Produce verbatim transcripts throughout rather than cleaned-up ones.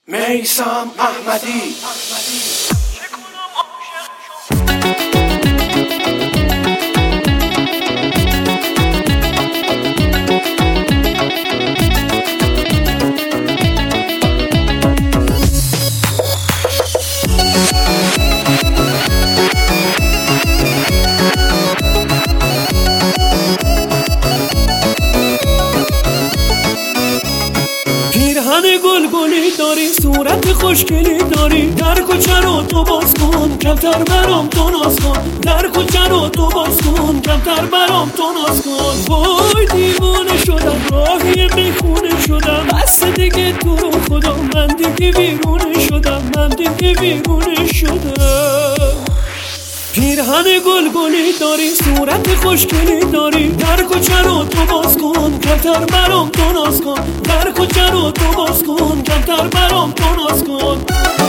میثم احمدی. پیرهن گلگلی داری، صورت خوشگلی داری، در کوچه رو تو باز کن کمتر برام تو ناز کن، در کوچه رو تو باز کن کمتر برام تو ناز کن. وای دیوونه شدم، راهی میخونه شدم، بس دیگه تو رو خدا، من دیگه بیرونه شدم، من دیگه بیرونه شدم. پیرهن گلگلی داری، صورت خوشگلی داری، در کوچه رو تو باز کن کمتر برام تو ناز کن، در کوچه رو تو باز کن کمتر برام تو ناز کن.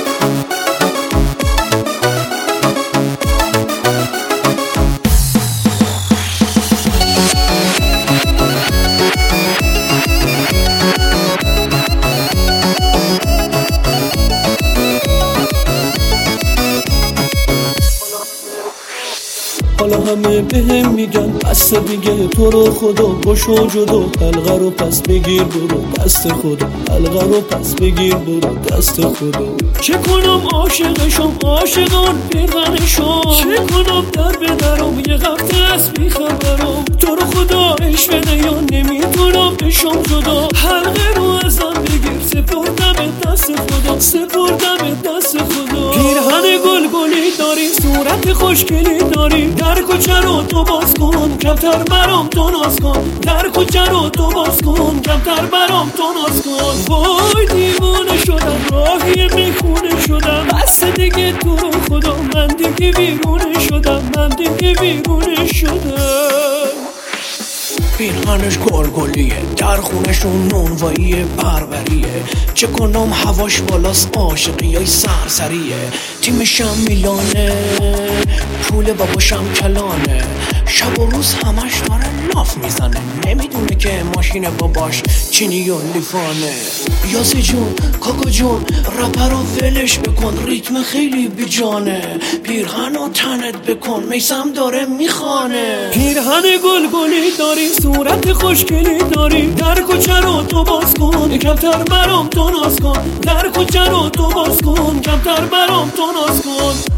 حالا همه بهم میگن بس دیگه، تو رو خدا بشو جدا، حلقه رو پس بگیر برو دست خدا، حلقه رو پس بگیر برو دست خدا. چه کنم عاشقشم عاشقان پیرهنشم، چه کنم در به درم یه هفته از بیخبرم، تو رو خدا عشق بده یا نمیتونم بشم جدا، حلقه رو ازم بگیر سپردم دست خدا، سپردم دست خدا. پیرهن گلگلی داری، صورت خوشگلی داری، در کوچه رو تو باز کن کمتر برام تو ناز کن، در کوچه رو تو باز کن کمتر برام تو ناز کن. وای دیوونه شدم، راهی میخونه شدم، بس دیگه تو رو خدا، من دیگه بیرونه شدم، من دیگه بیرونه شدم. پیرهنش گلگلیه، در خونشون نونواییه پروریه، چه کنم هواش بالاست عاشقی های سرسریه، تیمشم میلانه پول باباشم کلانه، شب و روز همش داره لاف میزنه، نمیدونه که ماشین باباش چینی و لیفانه. یاسی جون کاکا جون رپر رو ولش بکن، ریتم خیلی بیجانه، پیرهن رو تنت بکن میثم داره میخانه. پیرهن گلگلی داری، صورت خوشگلی داری، در کوچه رو تو باز کن کمتر برام تو ناز کن، در کوچه رو تو باز کن کمتر برام تو ناز کن.